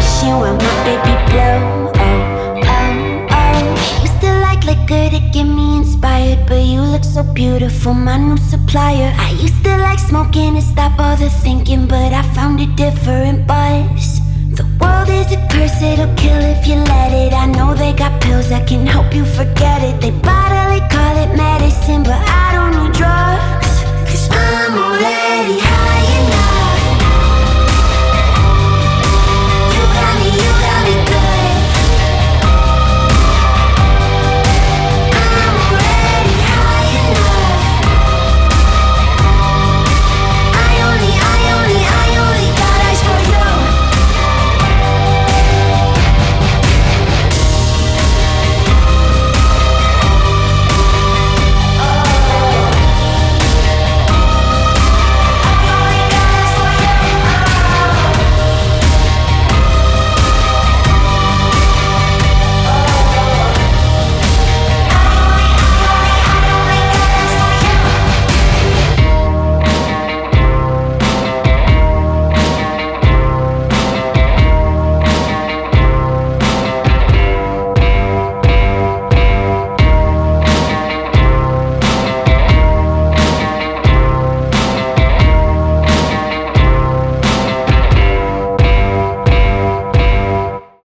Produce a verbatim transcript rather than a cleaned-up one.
station where my baby blow. Oh, oh, oh. Used to like liquor to get me inspired, but you look so beautiful, my new supplier. I used to like smoking to stop all the thinking, but I found a different buzz. The world is a curse, it'll kill if you let it. I know they got pills that can help you forget it. They bottle